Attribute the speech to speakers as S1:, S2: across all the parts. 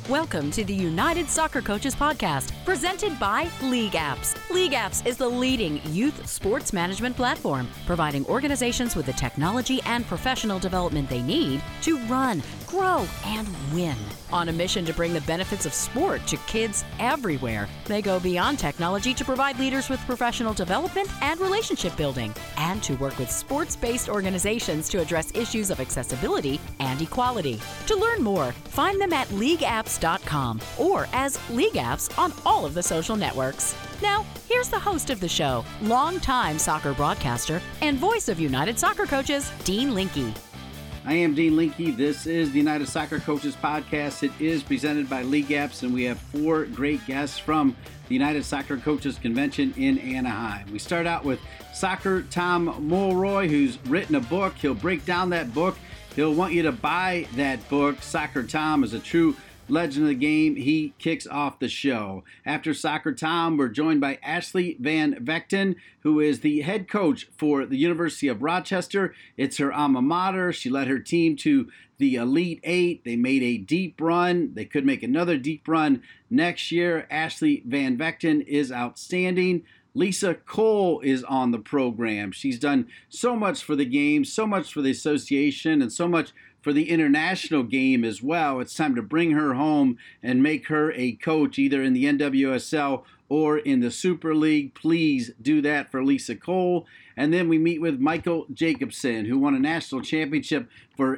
S1: Welcome to the United Soccer Coaches Podcast, presented by League Apps. League Apps is the leading youth sports management platform, providing organizations with the technology and professional development they need to run, grow, and win. On a mission to bring the benefits of sport to kids everywhere, they go beyond technology to provide leaders with professional development and relationship building, and to work with sports-based organizations to address issues of accessibility and equality. To learn more, find them at leagueapps.com or as League Apps on all of the social networks. Now, here's the host of the show, longtime soccer broadcaster and voice of United Soccer Coaches, Dean Linke.
S2: I am Dean Linke. This is the United Soccer Coaches Podcast. It is presented by League Apps, and we have four great guests from the United Soccer Coaches Convention in Anaheim. We start out with Soccer Tom Mulroy, who's written a book. He'll break down that book. He'll want you to buy that book. Soccer Tom is a true legend of the game. He kicks off the show. After Soccer Tom, we're joined by Ashley Van Vechten, who is the head coach for the University of Rochester. It's her alma mater. She led her team to the Elite Eight. They made a deep run. They could make another deep run next year. Ashley Van Vechten is outstanding. Lisa Cole is on the program. She's done so much for the game, so much for the association, and so much for the international game as well. It's time to bring her home and make her a coach either in the NWSL or in the Super League. Please do that for Lisa Cole. And then we meet with Michael Jacobson, who won a national championship for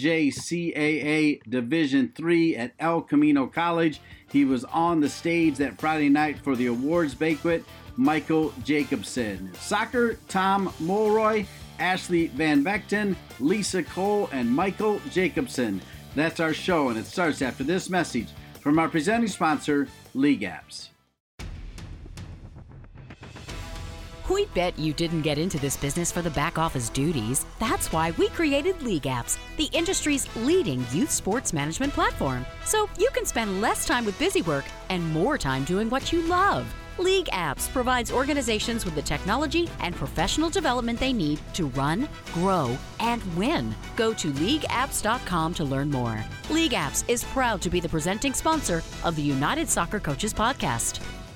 S2: NJCAA Division III at El Camino College. He was on the stage that Friday night for the awards banquet. Michael Jacobson. Soccer Tom Mulroy, Ashley Van Vechten, Lisa Cole, and Michael Jacobson. That's our show, and it starts after this message from our presenting sponsor, League Apps.
S1: We bet you didn't get into this business for the back office duties. That's why we created League Apps, the industry's leading youth sports management platform. So you can spend less time with busy work and more time doing what you love. League Apps provides organizations with the technology and professional development they need to run, grow, and win. Go to leagueapps.com to learn more. League Apps is proud to be the presenting sponsor of the United Soccer Coaches Podcast.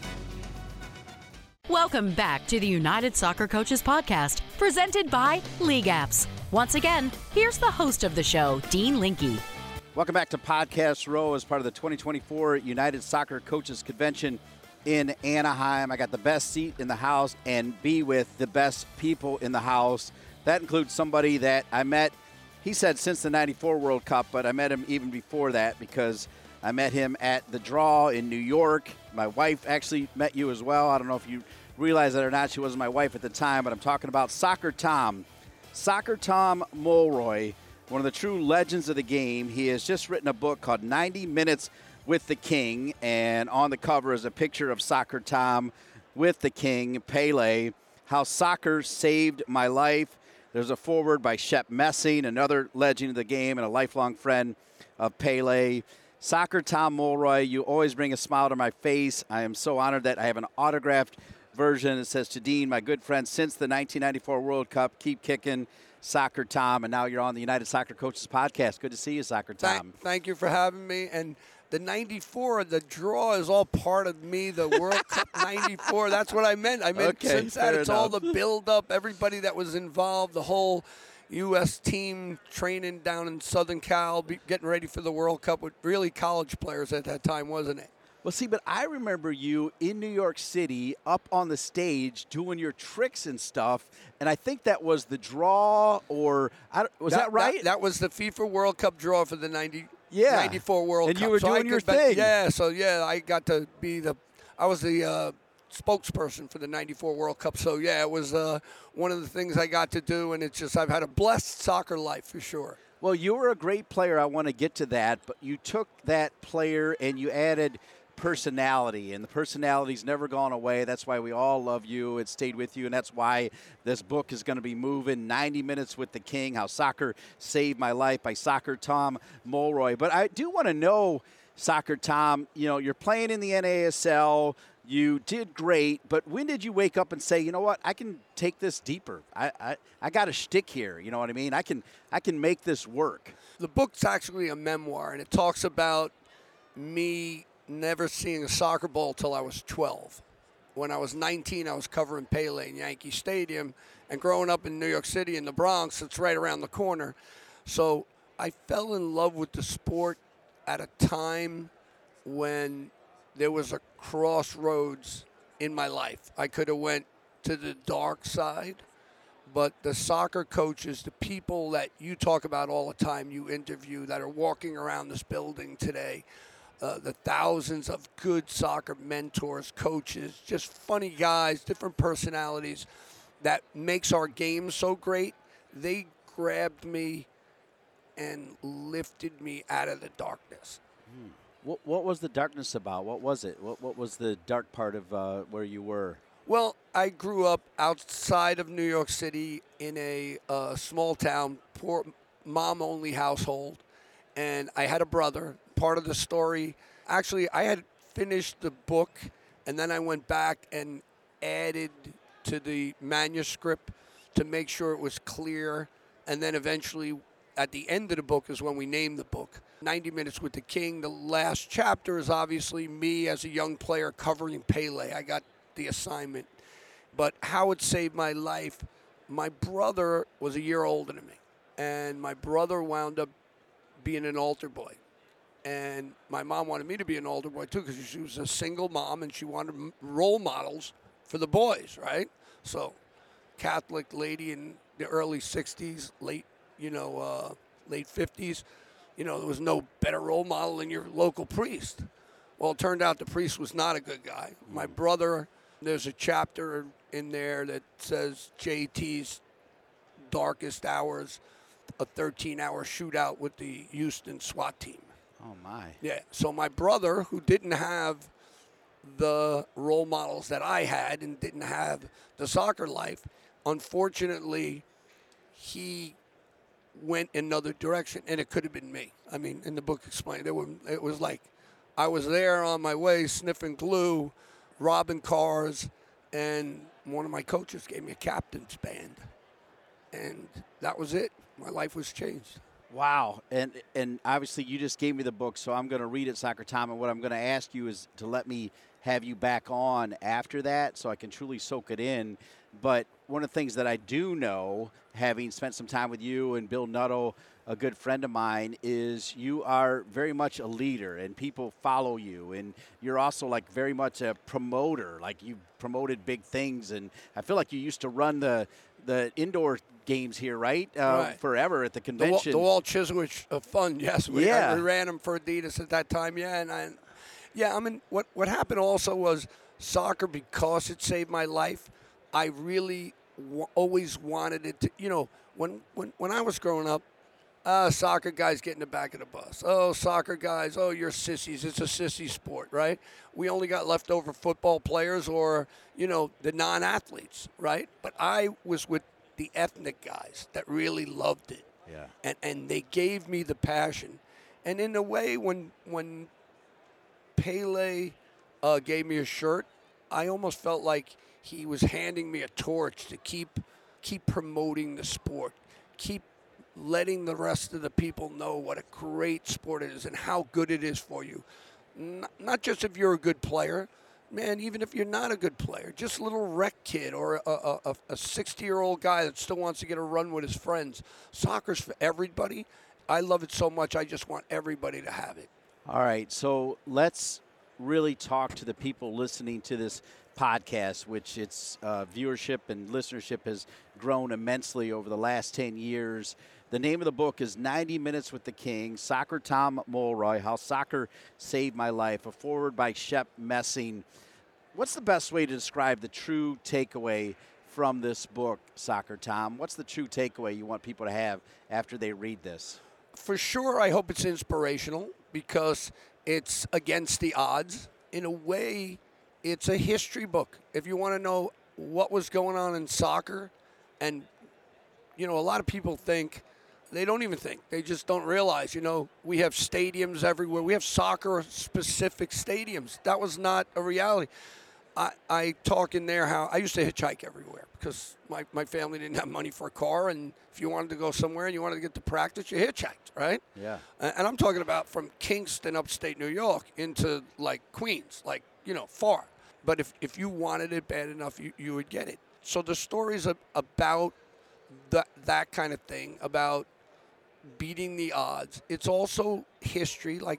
S1: Welcome back to the United Soccer Coaches Podcast, presented by League Apps. Once again, here's the host of the show, Dean Linke.
S2: Welcome back to Podcast Row as part of the 2024 United Soccer Coaches Convention in Anaheim. I got the best seat in the house and be with the best people in the house. That includes somebody that I met, he said since the 94 World Cup, but I met him even before that because I met him at the Draw in New York. My wife actually met you as well. I don't know if you realize that or not. She wasn't my wife at the time, but I'm talking about Soccer Tom. Soccer Tom Mulroy, one of the true legends of the game. He has just written a book called 90 Minutes with the King, and on the cover is a picture of Soccer Tom with the King, Pele, How Soccer Saved My Life. There's a foreword by Shep Messing, another legend of the game and a lifelong friend of Pele. Soccer Tom Mulroy, you always bring a smile to my face. I am so honored that I have an autographed version. It says, to Dean, my good friend, since the 1994 World Cup, keep kicking, Soccer Tom. And now you're on the United Soccer Coaches Podcast. Good to see you, Soccer Tom.
S3: Thank you for having me. And the 94, the draw is all part of me, the World Cup 94. That's what I meant. I meant
S2: okay,
S3: since that, it's
S2: enough.
S3: all the build-up, everybody that was involved, the whole U.S. team training down in Southern Cal, getting ready for the World Cup with really college players at that time, wasn't it?
S2: Well, see, but I remember you in New York City up on the stage doing your tricks and stuff, and I think that was the draw, or was that right?
S3: That was the FIFA World Cup draw for the 94 World Cup.
S2: And you were doing your thing.
S3: I got to be I was the spokesperson for the 94 World Cup. So, yeah, it was one of the things I got to do, and it's just I've had a blessed soccer life for sure.
S2: Well, you were a great player. I want to get to that, but you took that player and you added personality, and the personality's never gone away. That's why we all love you. It stayed with you, and that's why this book is going to be moving. 90 Minutes with the King, How Soccer Saved My Life by Soccer Tom Mulroy. But I do want to know, Soccer Tom, you know, you're playing in the NASL. You did great, but when did you wake up and say, you know what, I can take this deeper? I got a shtick here, you know what I mean? I can make this work.
S3: The book's actually a memoir, and it talks about me never seeing a soccer ball till I was 12. When I was 19, I was covering Pele in Yankee Stadium. And growing up in New York City in the Bronx, it's right around the corner. So I fell in love with the sport at a time when there was a crossroads in my life. I could have went to the dark side, but the soccer coaches, the people that you talk about all the time, you interview, that are walking around this building today, the thousands of good soccer mentors, coaches, just funny guys, different personalities that makes our game so great, they grabbed me and lifted me out of the darkness.
S4: What was the darkness about? What was it? What was the dark part of where you were?
S3: Well, I grew up outside of New York City in a small town, poor mom-only household, and I had a brother. Part of the story, actually, I had finished the book, and then I went back and added to the manuscript to make sure it was clear, and then eventually at the end of the book is when we named the book. 90 Minutes with the King. The last chapter is obviously me as a young player covering Pele. I got the assignment. But how it saved my life, my brother was a year older than me. And my brother wound up being an altar boy. And my mom wanted me to be an altar boy too because she was a single mom and she wanted role models for the boys, right? So Catholic lady in the early 60s, late 50s, there was no better role model than your local priest. Well, it turned out the priest was not a good guy. My brother, there's a chapter in there that says JT's darkest hours, a 13-hour shootout with the Houston SWAT team.
S4: Oh, my.
S3: Yeah, so my brother, who didn't have the role models that I had and didn't have the soccer life, unfortunately, he went another direction, and it could have been me. I mean, in the book explained, it was like I was there on my way sniffing glue, robbing cars, and one of my coaches gave me a captain's band, and that was it. My life was changed.
S4: Wow. And obviously you just gave me the book, so I'm going to read it, Soccer Tom, and what I'm going to ask you is to let me have you back on after that so I can truly soak it in. But one of the things that I do know, having spent some time with you and Bill Nuttall, a good friend of mine, is you are very much a leader and people follow you. And you're also like very much a promoter, like you promoted big things. And I feel like you used to run the indoor games here, right?
S3: Right.
S4: Forever at the convention.
S3: The Walt Chiswick Fund, yes. We ran them for Adidas at that time, yeah. And what happened also was soccer, because it saved my life, I really always wanted it to, when I was growing up, soccer guys get in the back of the bus. Oh, soccer guys, oh, you're sissies. It's a sissy sport, right? We only got leftover football players or, the non-athletes, right? But I was with the ethnic guys that really loved it.
S4: Yeah.
S3: And they gave me the passion. And in a way, when Pele gave me a shirt, I almost felt like he was handing me a torch to keep promoting the sport, keep letting the rest of the people know what a great sport it is and how good it is for you. Not just if you're a good player, man, even if you're not a good player, just a little rec kid or a 60-year-old guy that still wants to get a run with his friends. Soccer's for everybody. I love it so much, I just want everybody to have it.
S4: All right, so let's really talk to the people listening to this podcast, which its viewership and listenership has grown immensely over the last 10 years. The name of the book is 90 Minutes with the King, Soccer Tom Mulroy, How Soccer Saved My Life, a foreword by Shep Messing. What's the best way to describe the true takeaway from this book, Soccer Tom? What's the true takeaway you want people to have after they read this?
S3: For sure, I hope it's inspirational because it's against the odds. In a way, it's a history book. If you want to know what was going on in soccer, and, a lot of people think, they don't even think. They just don't realize, we have stadiums everywhere. We have soccer-specific stadiums. That was not a reality. I talk in there how I used to hitchhike everywhere because my family didn't have money for a car, and if you wanted to go somewhere and you wanted to get to practice, you hitchhiked, right?
S4: Yeah.
S3: And I'm talking about from Kingston, upstate New York, into like Queens, like, far. But if you wanted it bad enough, you would get it. So the stories about that kind of thing, about beating the odds. It's also history. Like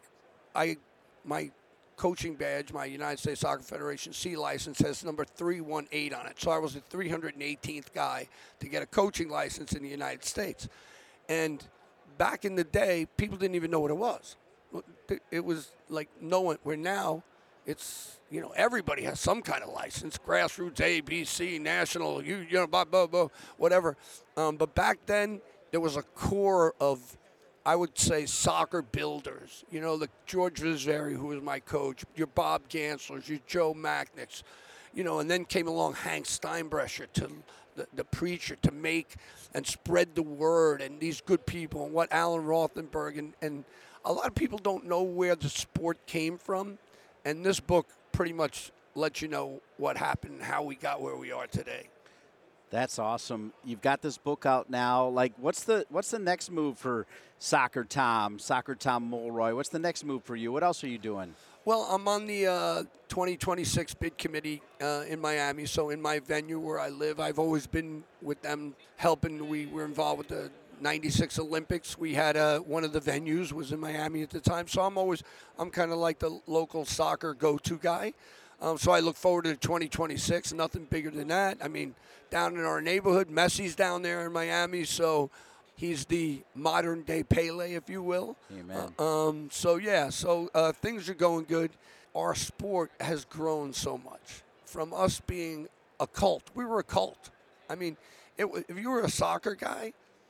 S3: my coaching badge, my United States Soccer Federation C license has number 318 on it. So I was the 318th guy to get a coaching license in the United States. And back in the day, people didn't even know what it was. It was like where now it's, everybody has some kind of license, grassroots, A, B, C, national, blah, blah, blah, whatever. But back then, there was a core of, I would say, soccer builders. The George Vizeri, who was my coach, your Bob Ganslers, your Joe Mackniks, and then came along Hank Steinbrecher, to the preacher, to make and spread the word, and these good people, and what Alan Rothenberg, and a lot of people don't know where the sport came from, and this book pretty much lets you know what happened and how we got where we are today.
S4: That's awesome. You've got this book out now. Like, what's the next move for Soccer Tom Mulroy? What's the next move for you? What else are you doing?
S3: Well, I'm on the 2026 bid committee in Miami. So in my venue where I live, I've always been with them helping. We were involved with the 96 Olympics. We had one of the venues was in Miami at the time. So I'm kind of like the local soccer go-to guy. So I look forward to 2026. Nothing bigger than that. I mean, down in our neighborhood, Messi's down there in Miami, so he's the modern-day Pele, if you will.
S4: Amen.
S3: So things are going good. Our sport has grown so much. From us being a cult, we were a cult. I mean, if you were a soccer guy,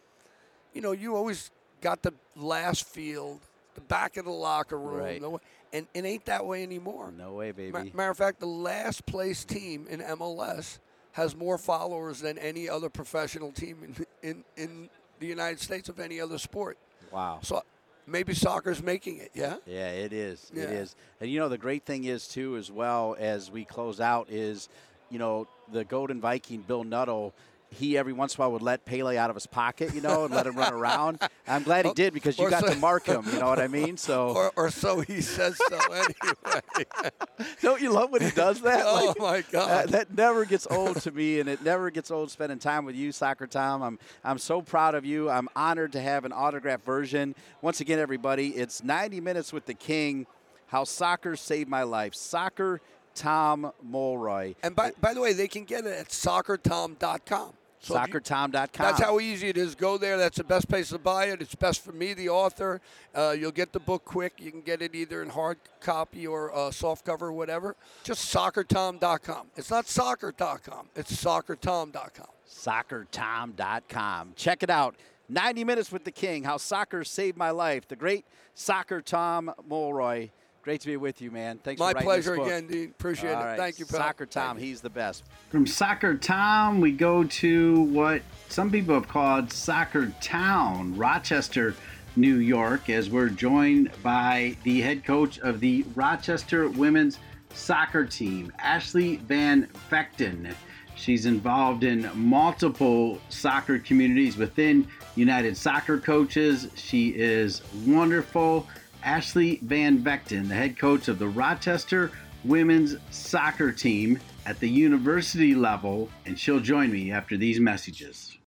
S3: you always got the last field, the back of the locker room.
S4: Right.
S3: And it ain't that way anymore.
S4: No way, baby.
S3: Matter of fact, the last place team in MLS has more followers than any other professional team in the United States of any other sport.
S4: Wow.
S3: So maybe soccer's making it, yeah?
S4: Yeah, it is.
S3: Yeah.
S4: It is. And, the great thing is, too, as well, as we close out is, the Golden Viking, Bill Nuttall, he every once in a while would let Pele out of his pocket, and let him run around. I'm glad he did because you got to mark him, you know what I mean? So
S3: or so he says so anyway.
S4: Don't you love when he does that?
S3: Oh, my God.
S4: That never gets old to me, and it never gets old spending time with you, Soccer Tom. I'm so proud of you. I'm honored to have an autographed version. Once again, everybody, it's 90 Minutes with the King, How Soccer Saved My Life. Soccer Tom Mulroy.
S3: And by the way, they can get it at soccertom.com. So
S4: soccertom.com.
S3: That's how easy it is. Go there. That's the best place to buy it. It's best for me, the author. You'll get the book quick. You can get it either in hard copy or soft cover or whatever. Just soccertom.com. It's not soccer.com. It's soccertom.com.
S4: Soccertom.com. Check it out. 90 Minutes with the King, How Soccer Saved My Life. The great Soccer Tom Mulroy. Great to be with you, man. Thanks for writing this book.
S3: My pleasure again, Dean. Appreciate it.
S4: Right.
S3: Thank you, pal.
S4: Soccer Tom, he's the best.
S2: From Soccer Tom, we go to what some people have called Soccer Town, Rochester, New York, as we're joined by the head coach of the Rochester women's soccer team, Ashley Van Vechten. She's involved in multiple soccer communities within United Soccer Coaches. She is wonderful. Ashley Van Vechten, the head coach of the Rochester women's soccer team at the university level, and she'll join me after these messages.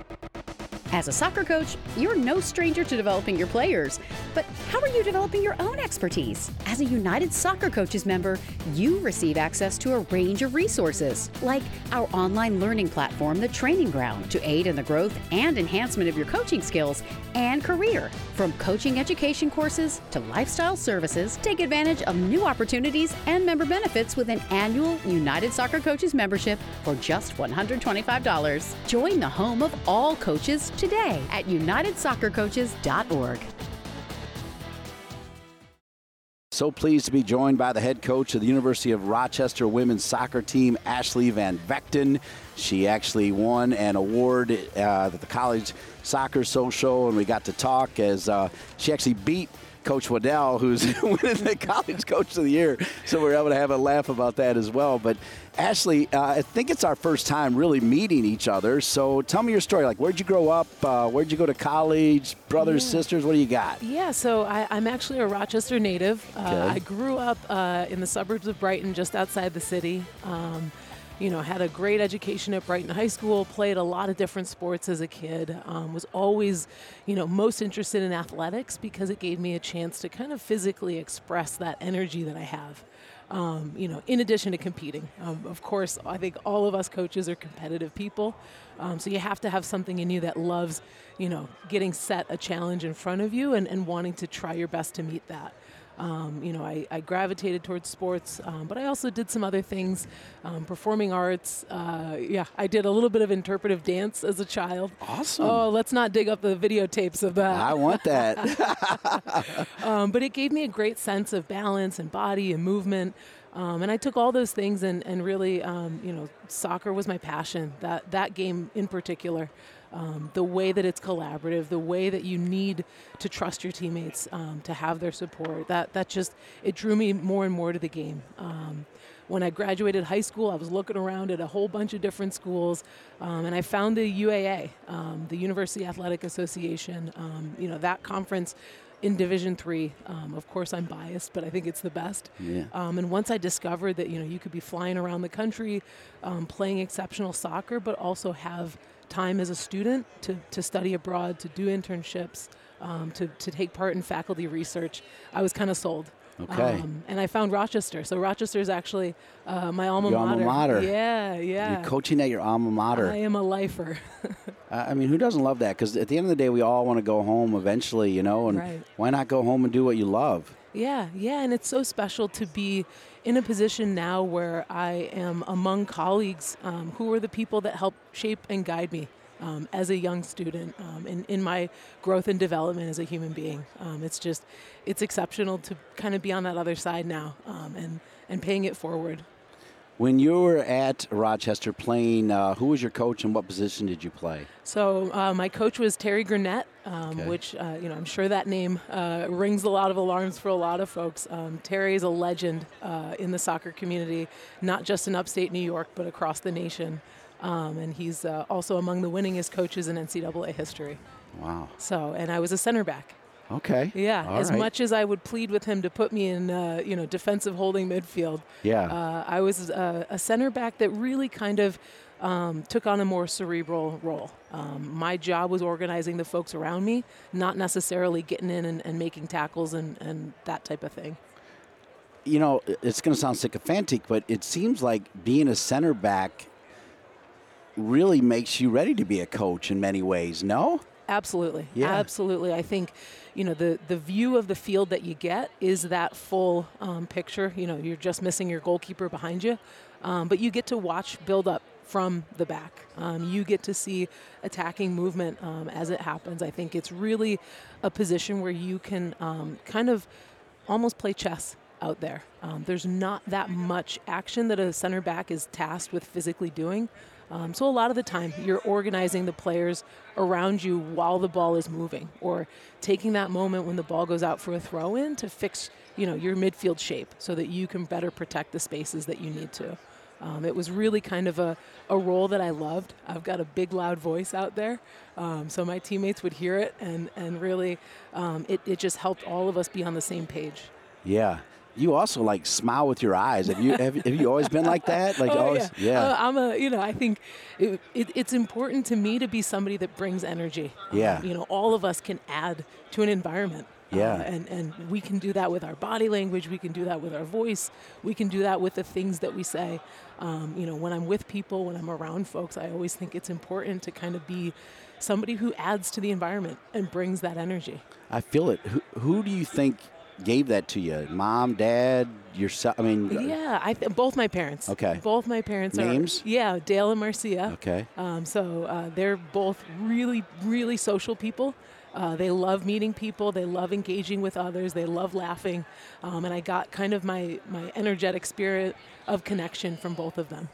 S1: As a soccer coach, you're no stranger to developing your players. But how are you developing your own expertise? As a United Soccer Coaches member, you receive access to a range of resources, like our online learning platform, The Training Ground, to aid in the growth and enhancement of your coaching skills and career. From coaching education courses to lifestyle services, take advantage of new opportunities and member benefits with an annual United Soccer Coaches membership for just $125. Join the home of all coaches today at unitedsoccercoaches.org.
S4: So pleased to be joined by the head coach of the University of Rochester women's soccer team, Ashley Van Vechten. She actually won an award at the College Soccer Social, and we got to talk as she actually beat Coach Waddell, who's winning the College Coach of the Year. So we're able to have a laugh about that as well. But Ashley, I think it's our first time really meeting each other. So tell me your story. Like, where'd you grow up? Where'd you go to college? Brothers, sisters? What do you got?
S5: Yeah, so I'm actually a Rochester native.
S4: Okay.
S5: I grew up in the suburbs of Brighton, just outside the city. Had a great education at Brighton High School, played a lot of different sports as a kid, was always, most interested in athletics because it gave me a chance to kind of physically express that energy that I have. In addition to competing. Of course, I think all of us coaches are competitive people. So you have to have something in you that loves, getting set a challenge in front of you and wanting to try your best to meet that. I gravitated towards sports, but I also did some other things, performing arts. I did a little bit of interpretive dance as a child.
S4: Awesome.
S5: Oh, let's not dig up the videotapes of that.
S4: I want that.
S5: But it gave me a great sense of balance and body and movement. And I took all those things and really, soccer was my passion, that game in particular. The way that it's collaborative, the way that you need to trust your teammates to have their support, it drew me more and more to the game. When I graduated high school, I was looking around at a whole bunch of different schools, and I found the UAA, the University Athletic Association, that conference in Division III. Of course, I'm biased, but I think it's the best.
S4: Yeah.
S5: And once I discovered that, you could be flying around the country, playing exceptional soccer, but also have time as a student to study abroad, to do internships, to take part in faculty research, I was kind of sold.
S4: Okay.
S5: And I found Rochester. So Rochester is actually my alma
S4: Your
S5: mater.
S4: alma mater.
S5: Yeah.
S4: You're coaching at your alma mater.
S5: I am a lifer.
S4: Who doesn't love that? Because at the end of the day, we all want to go home eventually, and
S5: Right.
S4: Why not go home and do what you love?
S5: Yeah, and it's so special to be in a position now where I am among colleagues who are the people that help shape and guide me as a young student in my growth and development as a human being. It's exceptional to kind of be on that other side now and paying it forward.
S4: When you were at Rochester playing, who was your coach and what position did you play?
S5: So my coach was Terry Gurnett, which, I'm sure that name rings a lot of alarms for a lot of folks. Terry is a legend in the soccer community, not just in upstate New York, but across the nation. And he's also among the winningest coaches in NCAA history.
S4: Wow.
S5: So, and I was a center back.
S4: Okay.
S5: Yeah,
S4: All
S5: as
S4: right.
S5: much as I would plead with him to put me in, defensive holding midfield.
S4: Yeah.
S5: I was a center back that really kind of took on a more cerebral role. My job was organizing the folks around me, not necessarily getting in and making tackles and that type of thing.
S4: It's going to sound sycophantic, but it seems like being a center back really makes you ready to be a coach in many ways, no?
S5: Absolutely.
S4: Yeah.
S5: Absolutely. I think, the view of the field that you get is that full picture. You're just missing your goalkeeper behind you, but you get to watch build up from the back. You get to see attacking movement as it happens. I think it's really a position where you can kind of almost play chess out there. There's not that much action that a center back is tasked with physically doing. So a lot of the time, you're organizing the players around you while the ball is moving, or taking that moment when the ball goes out for a throw-in to fix, your midfield shape so that you can better protect the spaces that you need to. It was really kind of a role that I loved. I've got a big, loud voice out there, so my teammates would hear it, and really it just helped all of us be on the same page.
S4: Yeah. You also smile with your eyes. Have you always been like that? Always?
S5: Yeah. I think it's important to me to be somebody that brings energy.
S4: Yeah.
S5: All of us can add to an environment.
S4: Yeah.
S5: And we can do that with our body language. We can do that with our voice. We can do that with the things that we say. When I'm with people, when I'm around folks, I always think it's important to kind of be somebody who adds to the environment and brings that energy.
S4: I feel it. Who do you think gave that to you? Mom, dad, yourself?
S5: Yeah, both my parents.
S4: Okay.
S5: Both my parents.
S4: Names?
S5: Dale and Marcia.
S4: Okay.
S5: So they're both really, really social people. They love meeting people. They love engaging with others. They love laughing. And I got kind of my energetic spirit of connection from both of them.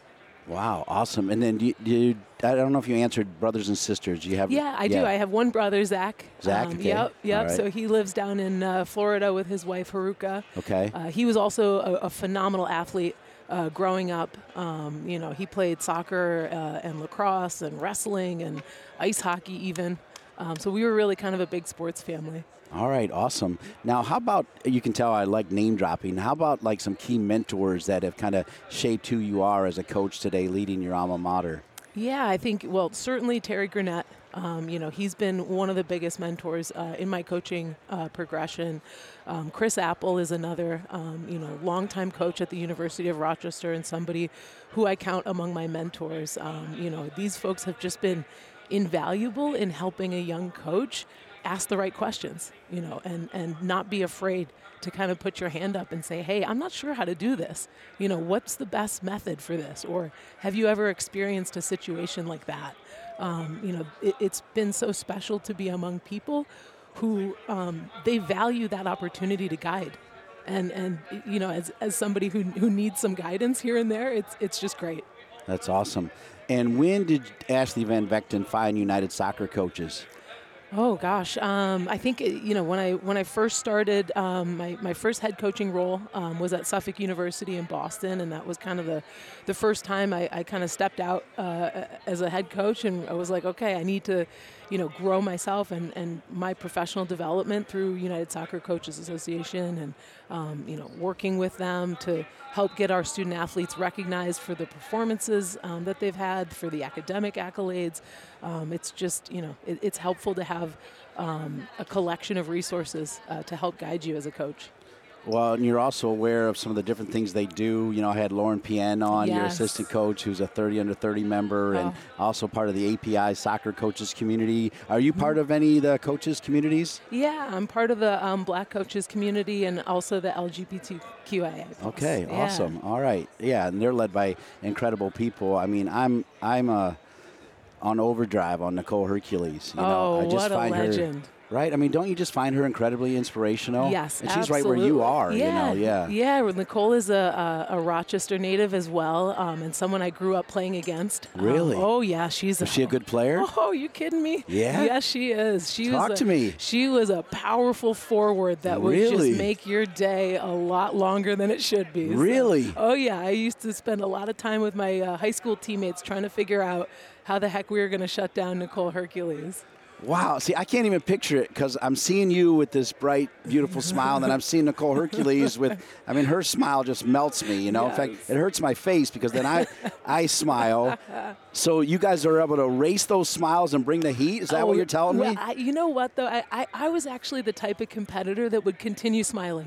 S4: Wow, awesome. And then I don't know if you answered brothers and sisters. Do you have?
S5: Yeah, I do. I have one brother, Zach.
S4: Zach, okay.
S5: Yep.
S4: All right.
S5: So he lives down in Florida with his wife, Haruka.
S4: Okay.
S5: He was also a phenomenal athlete growing up. He played soccer and lacrosse and wrestling and ice hockey even. So we were really kind of a big sports family.
S4: All right, awesome. Now, how about, you can tell I like name dropping, how about like some key mentors that have kind of shaped who you are as a coach today leading your alma mater?
S5: Yeah, I think, certainly Terry Gurnett. He's been one of the biggest mentors in my coaching progression. Chris Apple is another, longtime coach at the University of Rochester and somebody who I count among my mentors. These folks have just been invaluable in helping a young coach ask the right questions, and not be afraid to kind of put your hand up and say, hey, I'm not sure how to do this. What's the best method for this? Or have you ever experienced a situation like that? It's been so special to be among people who they value that opportunity to guide. And as somebody who needs some guidance here and there, it's just great.
S4: That's awesome. And when did Ashley Van Vechten find United Soccer Coaches?
S5: Oh gosh, I think when I first started, my first head coaching role was at Suffolk University in Boston, and that was kind of the first time I kind of stepped out as a head coach, and I was like, okay, I need to, grow myself and my professional development through United Soccer Coaches Association, and working with them to help get our student athletes recognized for the performances that they've had, for the academic accolades. It's just, it's helpful to have a collection of resources to help guide you as a coach.
S4: Well, and you're also aware of some of the different things they do. I had Lauren Pien on,
S5: Yes.
S4: your assistant coach, who's a 30 under 30 member, and also part of the API soccer coaches community. Are you part of any of the coaches communities?
S5: Yeah, I'm part of the Black coaches community and also the LGBTQIA+.
S4: Okay,
S5: Yeah.
S4: awesome. All right, yeah, and they're led by incredible people. I mean, I'm on overdrive on Nicole Hercules. I just
S5: what a
S4: find
S5: legend.
S4: her. Right? I mean, don't you just find her incredibly inspirational?
S5: Yes,
S4: and she's right where you are,
S5: Yeah.
S4: Yeah.
S5: Yeah, well, Nicole is a Rochester native as well, and someone I grew up playing against.
S4: Really?
S5: Oh, yeah, she's
S4: Is she a good player?
S5: Oh, you kidding me?
S4: Yeah?
S5: Yes, she is.
S4: Talk to me.
S5: She was a powerful forward that would
S4: Really?
S5: just make your day a lot longer than it should be. So-
S4: Really?
S5: oh, yeah. I used to spend a lot of time with my high school teammates trying to figure out how the heck we were going to shut down Nicole Hercules.
S4: Wow. See, I can't even picture it because I'm seeing you with this bright, beautiful smile, and then I'm seeing Nicole Hercules with, her smile just melts me, In fact, it hurts my face because then I smile. So you guys are able to erase those smiles and bring the heat? Is that what you're telling me?
S5: You know what, though? I was actually the type of competitor that would continue smiling.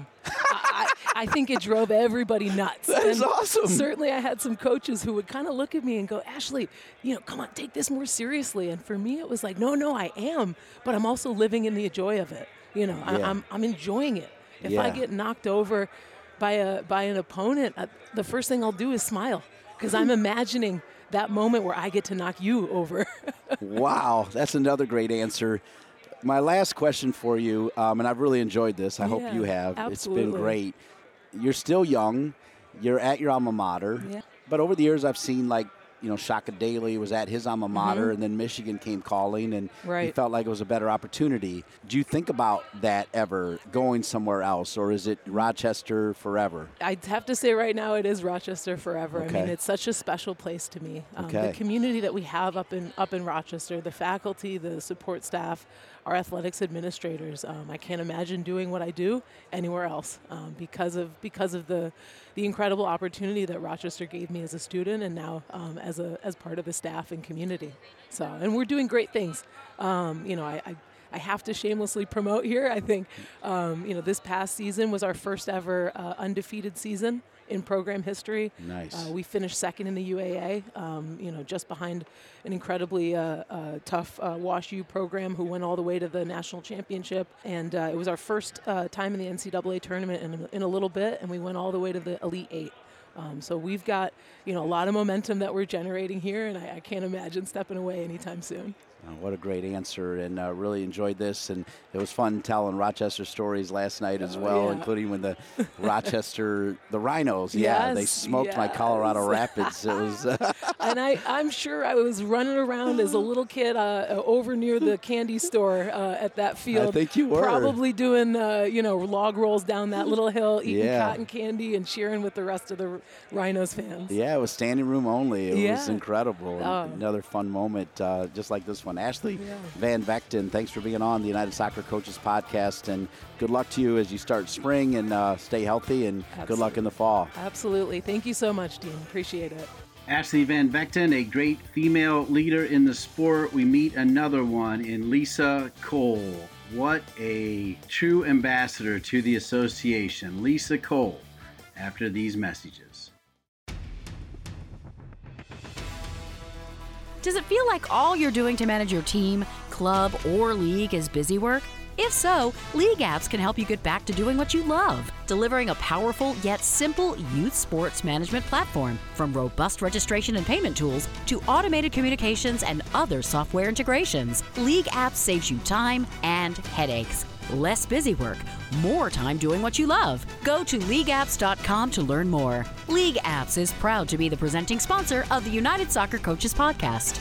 S5: I think it drove everybody nuts.
S4: That is awesome.
S5: Certainly I had some coaches who would kind of look at me and go, Ashley, come on, take this more seriously. And for me, it was like, no, I am. But I'm also living in the joy of it. I'm enjoying it. If I get knocked over by an opponent, the first thing I'll do is smile because I'm imagining that moment where I get to knock you over.
S4: Wow, that's another great answer. My last question for you, and I've really enjoyed this. I hope you have.
S5: Absolutely.
S4: It's been great. You're still young. You're at your alma mater.
S5: Yeah.
S4: But over the years, I've seen Shaka Daly was at his alma mater, and then Michigan came calling, and he felt like it was a better opportunity. Do you think about that ever, going somewhere else, or is it Rochester forever?
S5: I'd have to say right now it is Rochester forever.
S4: Okay.
S5: I mean, it's such a special place to me.
S4: Okay.
S5: The community that we have up in Rochester, the faculty, the support staff, our athletics administrators. I can't imagine doing what I do anywhere else because of the incredible opportunity that Rochester gave me as a student and now as part of the staff and community. So, and we're doing great things. I have to shamelessly promote here. I think, this past season was our first ever undefeated season in program history.
S4: Nice.
S5: We finished second in the UAA, just behind an incredibly tough Wash U program who went all the way to the national championship. And it was our first time in the NCAA tournament in a little bit, and we went all the way to the Elite Eight. So we've got, a lot of momentum that we're generating here, and I can't imagine stepping away anytime soon.
S4: What a great answer, and really enjoyed this. And it was fun telling Rochester stories last night as well, including when the Rochester, the Rhinos, they smoked my Colorado Rapids. It was,
S5: and I'm sure I was running around as a little kid over near the candy store at that field.
S4: I think you were.
S5: Probably doing, log rolls down that little hill, eating cotton candy and cheering with the rest of the Rhinos fans.
S4: Yeah, it was standing room only. It was incredible. Another fun moment, just like this one. Ashley Van Vechten, thanks for being on the United Soccer Coaches podcast, and good luck to you as you start spring, and stay healthy, and good luck in the fall.
S5: Absolutely. Thank you so much, Dean. Appreciate it.
S2: Ashley Van Vechten, a great female leader in the sport. We meet another one in Lisa Cole. What a true ambassador to the association. Lisa Cole, after these messages.
S1: Does it feel like all you're doing to manage your team, club, or league is busy work? If so, League Apps can help you get back to doing what you love, delivering a powerful yet simple youth sports management platform. From robust registration and payment tools to automated communications and other software integrations, League Apps saves you time and headaches. Less busy work, more time doing what you love. Go to leagueapps.com to learn more. League Apps is proud to be the presenting sponsor of the United Soccer Coaches podcast.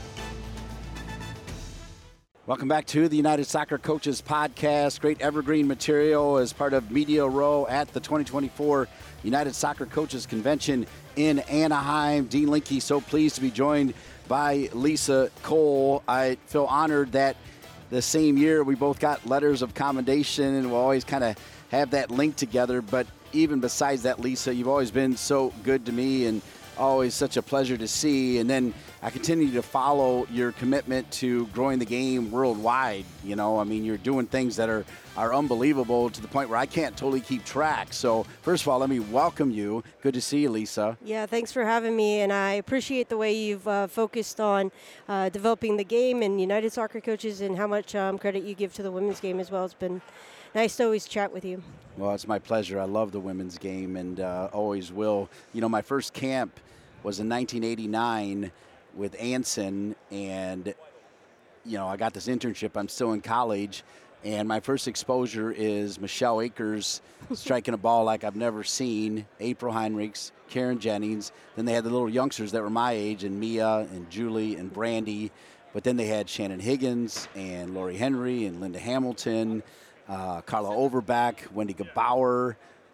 S4: Welcome back to the United Soccer Coaches podcast. Great evergreen material as part of Media Row at the 2024 United Soccer Coaches Convention in Anaheim. Dean Linke, so pleased to be joined by Lisa Cole. I feel honored that the same year we both got letters of commendation, and we'll always kind of have that link together. But even besides that, Lisa, you've always been so good to me and always such a pleasure to see. And then I continue to follow your commitment to growing the game worldwide. You know, I mean, you're doing things that are unbelievable to the point where I can't totally keep track. So first of all, let me welcome you. Good to see you, Lisa.
S6: Yeah, thanks for having me, and I appreciate the way you've focused on developing the game and United Soccer Coaches, and how much credit you give to the women's game as well. It's been nice to always chat with you. Well,
S4: it's my pleasure. I love the women's game, and always will. You know, my first camp was in 1989 with Anson, and, you know, I got this internship. I'm still in college, and my first exposure is Michelle Akers striking a ball like I've never seen, April Heinrichs, Karen Jennings. Then they had the little youngsters that were my age, and Mia and Julie and Brandy. But then they had Shannon Higgins and Lori Henry and Linda Hamilton, Carla Overback, Wendy Gebauer.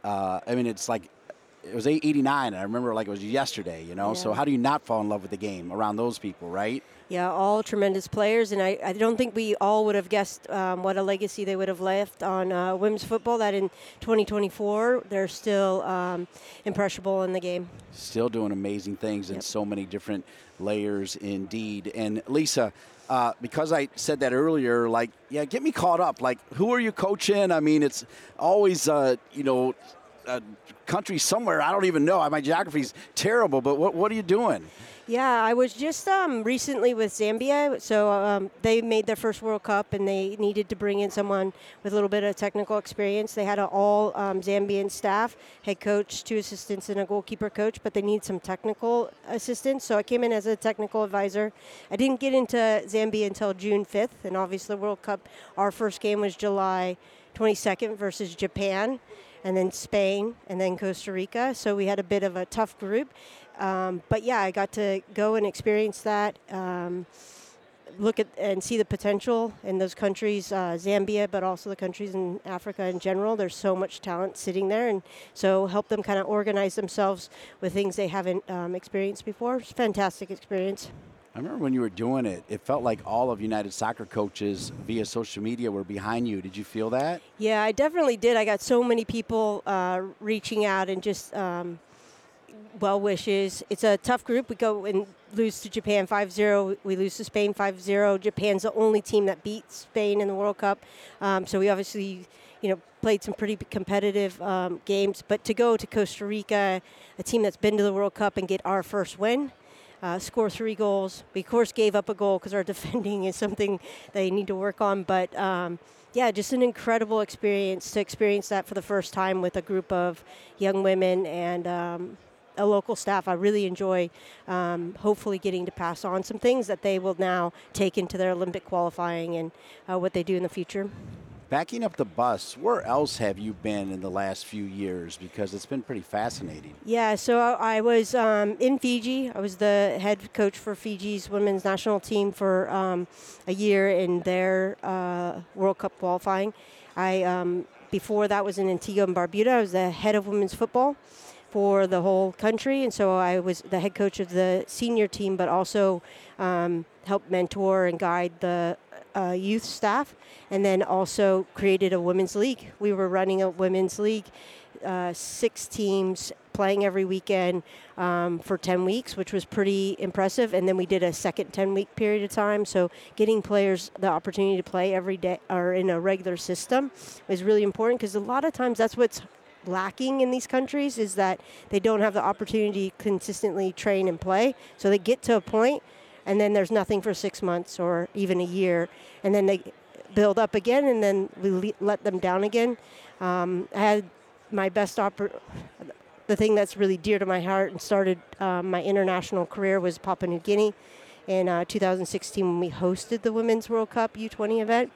S4: I mean, it's like, it was 89, and I remember like it was yesterday, you know? Yeah. So how do you not fall in love with the game around those people, right?
S6: Yeah, all tremendous players, and I don't think we all would have guessed what a legacy they would have left on women's football, that in 2024 they're still impressionable in the game.
S4: Still doing amazing things in so many different layers indeed. And Lisa, because I said that earlier, like, yeah, get me caught up. Like, who are you coaching? I mean, it's always, you know, a country somewhere. I don't even know. My geography's terrible, but what are you doing?
S6: Yeah, I was just recently with Zambia. So they made their first World Cup, and they needed to bring in someone with a little bit of technical experience. They had an all Zambian staff, head coach, 2 assistants, and a goalkeeper coach, but they need some technical assistance. So I came in as a technical advisor. I didn't get into Zambia until June 5th, and obviously the World Cup, our first game was July 22nd versus Japan, and then Spain, and then Costa Rica. So we had a bit of a tough group. But yeah, I got to go and experience that, look at and see the potential in those countries, Zambia, but also the countries in Africa in general. There's so much talent sitting there, and so help them kind of organize themselves with things they haven't experienced before. It's a fantastic experience.
S4: I remember when you were doing it, it felt like all of United Soccer Coaches via social media were behind you. Did you feel that?
S6: Yeah, I definitely did. I got so many people reaching out and just well wishes. It's a tough group. We go and lose to Japan 5-0. We lose to Spain 5-0. Japan's the only team that beat Spain in the World Cup. So we obviously, you know, played some pretty competitive games. But to go to Costa Rica, a team that's been to the World Cup, and get our first win, score 3 goals. We, of course, gave up a goal because our defending is something they need to work on. But, yeah, just an incredible experience to experience that for the first time with a group of young women. And, a local staff, I really enjoy hopefully getting to pass on some things that they will now take into their Olympic qualifying and what they do in the future.
S4: Backing up the bus, where else have you been in the last few years? Because it's been pretty fascinating.
S6: Yeah, so I was in Fiji. I was the head coach for Fiji's women's national team for a year in their World Cup qualifying. Before that was in Antigua and Barbuda. I was the head of women's football for the whole country, and so I was the head coach of the senior team, but also helped mentor and guide the youth staff, and then also created a women's league. We were running a women's league, 6 teams playing every weekend for 10 weeks, which was pretty impressive. And then we did a second 10-week period of time. So getting players the opportunity to play every day or in a regular system is really important, because a lot of times that's what's lacking in these countries, is that they don't have the opportunity to consistently train and play. So they get to a point, and then there's nothing for 6 months or even a year, and then they build up again, and then we let them down again. I had my best the thing that's really dear to my heart and started my international career was Papua New Guinea in 2016 when we hosted the Women's World Cup U20 event.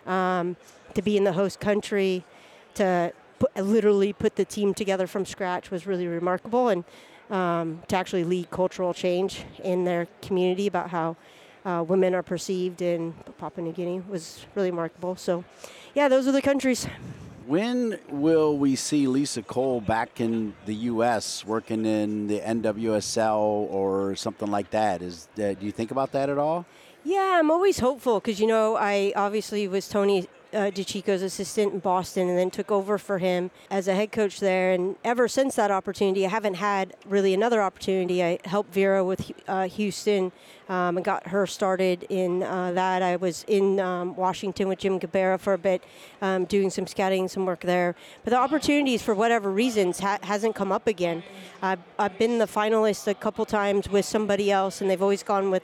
S6: To be in the host country, to literally put the team together from scratch was really remarkable, and to actually lead cultural change in their community about how women are perceived in Papua New Guinea was really remarkable. So, yeah, those are the countries.
S4: When will we see Lisa Cole back in the U.S. working in the NWSL or something like that? Do you think about that at all?
S6: Yeah, I'm always hopeful, because, you know, I obviously was Tony DeCicco's assistant in Boston, and then took over for him as a head coach there. And ever since that opportunity, I haven't had really another opportunity. I helped Vera with Houston and got her started in that. I was in Washington with Jim Gabera for a bit, doing some scouting, some work there. But the opportunities, for whatever reasons, hasn't come up again. I've been the finalist a couple times with somebody else, and they've always gone with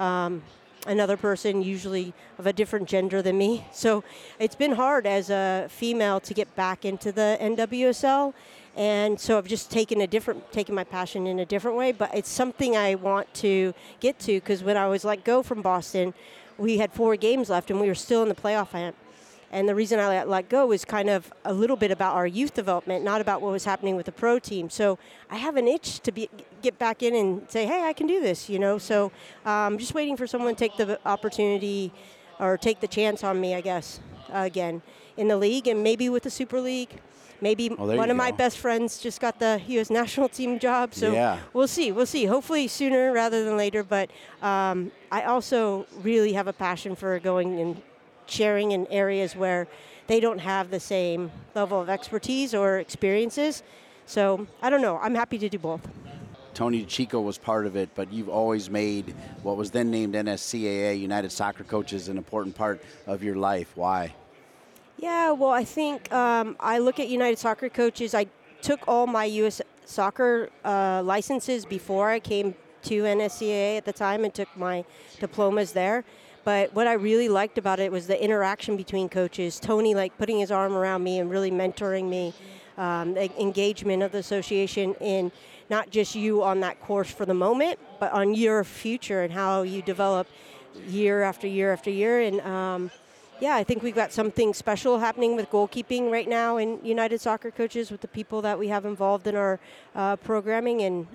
S6: another person, usually of a different gender than me. So it's been hard as a female to get back into the NWSL. And so I've just taken my passion in a different way, but it's something I want to get to, because when I was let go from Boston, we had 4 games left and we were still in the playoff hunt. And the reason I let go is kind of a little bit about our youth development, not about what was happening with the pro team. So I have an itch to get back in and say, hey, I can do this, you know. So I'm just waiting for someone to take the opportunity or take the chance on me, I guess, again, in the league and maybe with the Super League. Maybe one of my best friends just got the U.S. national team job. So yeah. We'll see. Hopefully sooner rather than later. But I also really have a passion for going and sharing in areas where they don't have the same level of expertise or experiences. So I don't know. I'm happy to do both.
S4: Tony DeCicco was part of it, but you've always made what was then named NSCAA, United Soccer Coaches, an important part of your life. Why?
S6: Yeah, well, I think I look at United Soccer Coaches. I took all my U.S. soccer licenses before I came to NSCAA at the time and took my diplomas there. But what I really liked about it was the interaction between coaches. Tony, like, putting his arm around me and really mentoring me, the engagement of the association in not just you on that course for the moment, but on your future and how you develop year after year after year. And yeah, I think we've got something special happening with goalkeeping right now in United Soccer Coaches with the people that we have involved in our programming, and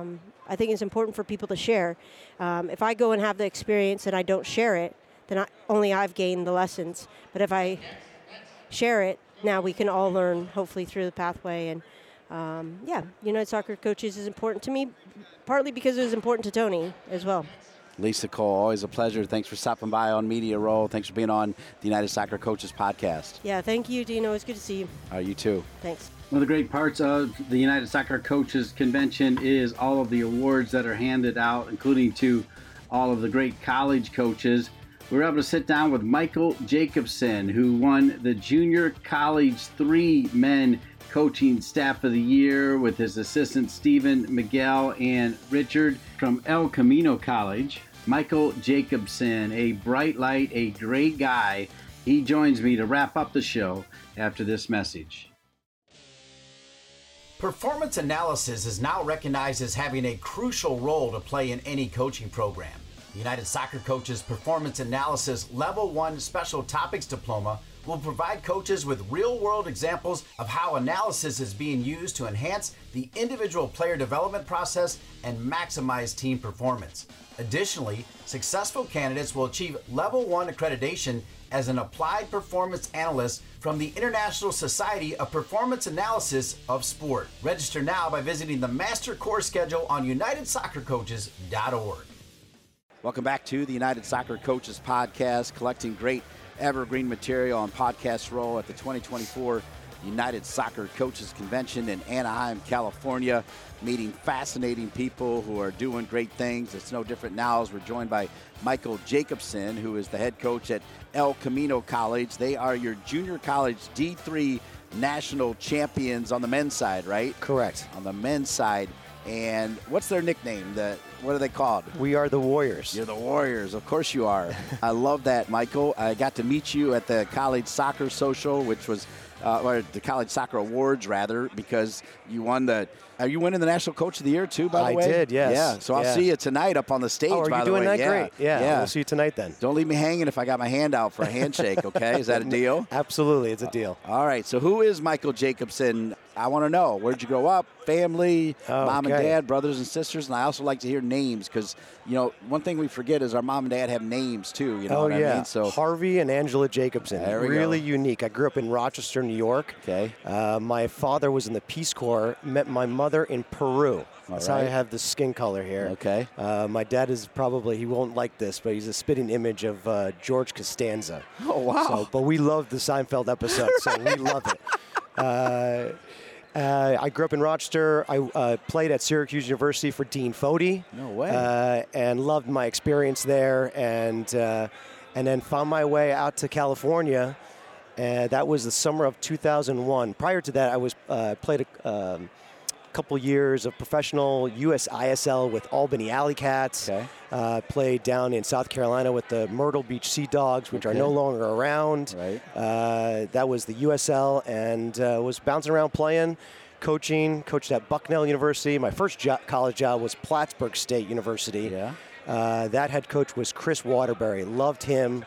S6: I think it's important for people to share. If I go and have the experience and I don't share it, then only I've gained the lessons. But if I share it, now we can all learn, hopefully, through the pathway. And yeah, United Soccer Coaches is important to me, partly because it was important to Tony as well.
S4: Lisa Cole, always a pleasure. Thanks for stopping by on Media Roll. Thanks for being on the United Soccer Coaches podcast.
S6: Yeah, thank you, Dino. It's good to see you.
S4: You too.
S6: Thanks.
S2: One of the great parts of the United Soccer Coaches Convention is all of the awards that are handed out, including to all of the great college coaches. We were able to sit down with Michael Jacobson, who won the Junior College 3 Men Coaching Staff of the Year with his assistants Stephen, Miguel, and Richard from El Camino College. Michael Jacobson, a bright light, a great guy. He joins me to wrap up the show after this message.
S7: Performance analysis is now recognized as having a crucial role to play in any coaching program. The United Soccer Coaches Performance Analysis Level 1 Special Topics Diploma will provide coaches with real-world examples of how analysis is being used to enhance the individual player development process and maximize team performance. Additionally, successful candidates will achieve Level 1 accreditation as an applied performance analyst from the International Society of Performance Analysis of Sport. Register now by visiting the Master Course Schedule on UnitedSoccerCoaches.org.
S4: Welcome back to the United Soccer Coaches Podcast, collecting great evergreen material on Podcast Roll at the 2024 United Soccer Coaches Convention in Anaheim, California, meeting fascinating people who are doing great things. It's no different now as we're joined by Michael Jacobson, who is the head coach at El Camino College. They are your junior college D3 national champions on the men's side, right?
S8: Correct.
S4: On the men's side. And what's their nickname? What are they called?
S8: We are the Warriors.
S4: You're the Warriors. Of course you are. I love that, Michael. I got to meet you at the College Soccer Social, which was or the College Soccer Awards, rather, because you won are you winning the National Coach of the Year, too, by the way?
S8: I did, yes.
S4: Yeah, so I'll see you tonight up on the stage,
S8: by the way. Oh, are you doing that?
S4: Yeah.
S8: Great. Yeah, we'll see you tonight then.
S4: Don't leave me hanging if I got my hand out for a handshake, okay? Is that a deal?
S8: Absolutely, it's a deal.
S4: All right, so who is Michael Jacobson? I want to know. Where'd you grow up? Family, mom and dad, brothers and sisters? And I also like to hear names because, one thing we forget is our mom and dad have names, too. You know what I mean? So
S8: Harvey and Angela Jacobson.
S4: There we
S8: really
S4: go.
S8: Unique. I grew up in Rochester, New York.
S4: Okay.
S8: My father was in the Peace Corps, met my mother in Peru. That's how I have the skin color here.
S4: Okay.
S8: My dad is probably, he won't like this, but he's a spitting image of George Costanza.
S4: Oh, wow.
S8: But we love the Seinfeld episode, so we love it. I grew up in Rochester. I played at Syracuse University for Dean Fody.
S4: No way.
S8: And loved my experience there, and then found my way out to California. That was the summer of 2001. Prior to that, I was played a couple years of professional USISL with Albany Alley Cats.
S4: Okay.
S8: Played down in South Carolina with the Myrtle Beach Sea Dogs, which are no longer around.
S4: Right.
S8: That was the USL, and was bouncing around playing, coached at Bucknell University. My first college job was Plattsburgh State University.
S4: Yeah.
S8: That head coach was Chris Waterbury. Loved him.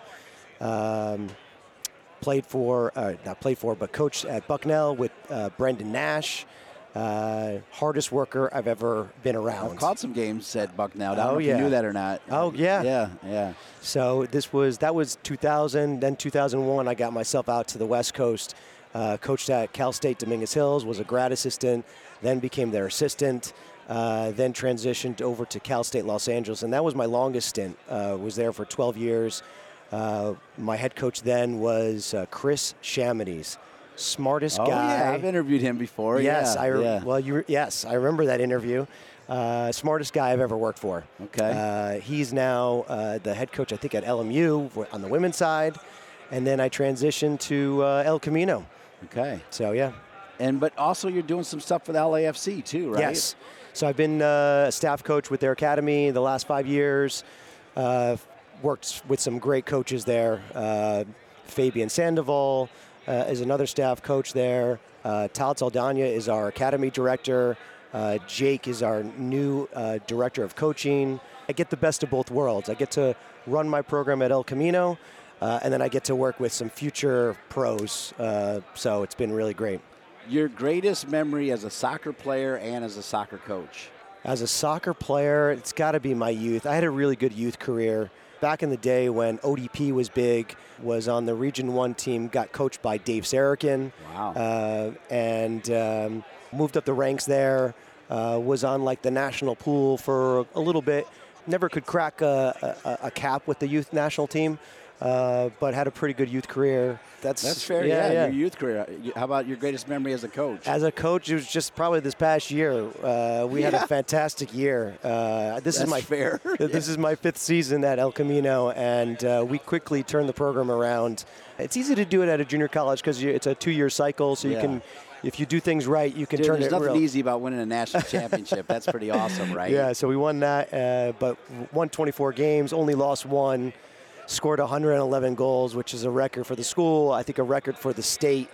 S8: Coached at Bucknell with Brendan Nash. Hardest worker I've ever been around.
S4: I've caught some games at Bucknell. I don't know if you knew that or not.
S8: Oh, yeah.
S4: Yeah.
S8: So that was 2000. Then 2001, I got myself out to the West Coast. Coached at Cal State Dominguez Hills, was a grad assistant, then became their assistant, then transitioned over to Cal State Los Angeles, and that was my longest stint. Was there for 12 years. My head coach then was Chris Chamades. Smartest guy.
S4: Yeah, I've interviewed him before.
S8: Yes,
S4: Yeah.
S8: I remember that interview. Smartest guy I've ever worked for.
S4: Okay.
S8: He's now the head coach, I think, at LMU on the women's side, and then I transitioned to El Camino.
S4: Okay.
S8: So yeah.
S4: But also you're doing some stuff with LAFC too, right?
S8: Yes. So I've been a staff coach with their academy the last 5 years. Worked with some great coaches there. Fabian Sandoval is another staff coach there. Todd Saldana is our academy director. Jake is our new director of coaching. I get the best of both worlds. I get to run my program at El Camino, and then I get to work with some future pros. So it's been really great.
S4: Your greatest memory as a soccer player and as a soccer coach?
S8: As a soccer player, it's got to be my youth. I had a really good youth career. Back in the day when ODP was big, was on the Region 1 team, got coached by Dave Sarakin.
S4: Wow.
S8: And moved up the ranks there, was on like the national pool for a little bit. Never could crack a cap with the youth national team, but had a pretty good youth career. That's
S4: fair, yeah. Your youth career. How about your greatest memory as a coach?
S8: As a coach, it was just probably this past year. We had a fantastic year. This is my 5th season at El Camino, and we quickly turned the program around. It's easy to do it at a junior college because it's a 2-year cycle, so you can, if you do things right, you can turn it
S4: real. There's nothing easy about winning a national championship. That's pretty awesome, right?
S8: Yeah, so we won that, but won 24 games, only lost 1. Scored 111 goals, which is a record for the school. I think a record for the state.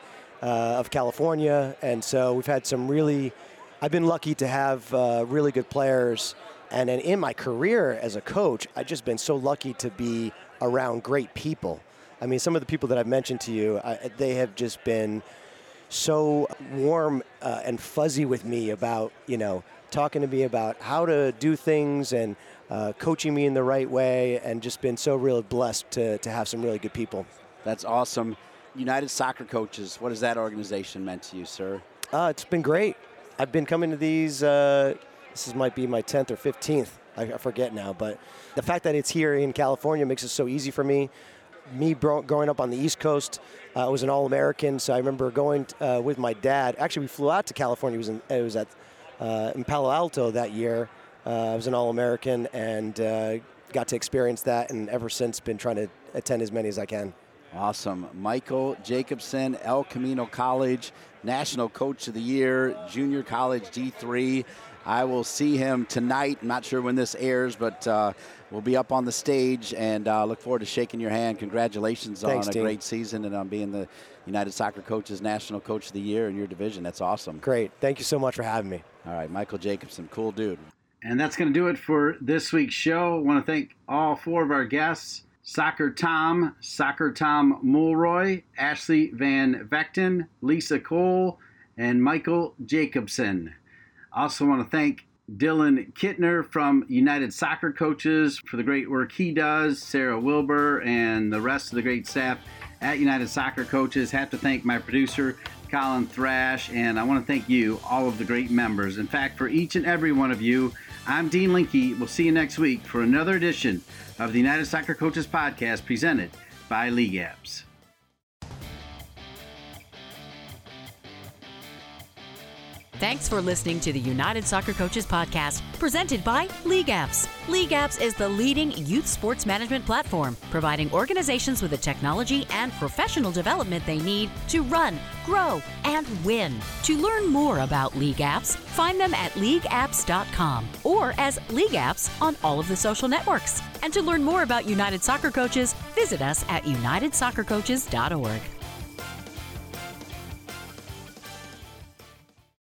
S8: of California. And so we've had I've been lucky to have really good players. And then in my career as a coach, I've just been so lucky to be around great people. I mean, some of the people that I've mentioned to you, they have just been so warm and fuzzy with me about, talking to me about how to do things and coaching me in the right way, and just been so really blessed to have some really good people.
S4: That's awesome. United Soccer Coaches, what has that organization meant to you, sir?
S8: It's been great. I've been coming to these, might be my 10th or 15th, I forget now, but the fact that it's here in California makes it so easy for me. Growing up on the East Coast, I was an All-American, so I remember going with my dad. Actually, we flew out to California. It was in Palo Alto that year. I was an All-American and got to experience that, and ever since been trying to attend as many as I can.
S4: Awesome. Michael Jacobson, El Camino College, National Coach of the Year, Junior College D3. I will see him tonight. I'm not sure when this airs, but we'll be up on the stage, and look forward to shaking your hand. Congratulations.
S8: Thanks,
S4: on a
S8: team.
S4: Great season and on being the United Soccer Coaches National Coach of the Year in your division. That's awesome.
S8: Great. Thank you so much for having me.
S4: All right, Michael Jacobson, cool dude.
S2: And that's going to do it for this week's show. I want to thank all four of our guests: Soccer Tom Mulroy, Ashley Van Vechten, Lisa Cole, and Michael Jacobson. Also want to thank Dylan Kittner from United Soccer Coaches for the great work he does, Sarah Wilbur, and the rest of the great staff at United Soccer Coaches. Have to thank my producer, Colin Thrash, and I want to thank you, all of the great members. In fact, for each and every one of you, I'm Dean Linke. We'll see you next week for another edition of the United Soccer Coaches Podcast presented by League Apps.
S1: Thanks for listening to the United Soccer Coaches Podcast, presented by League Apps. League Apps is the leading youth sports management platform, providing organizations with the technology and professional development they need to run, grow, and win. To learn more about League Apps, find them at leagueapps.com or as League Apps on all of the social networks. And to learn more about United Soccer Coaches, visit us at unitedsoccercoaches.org.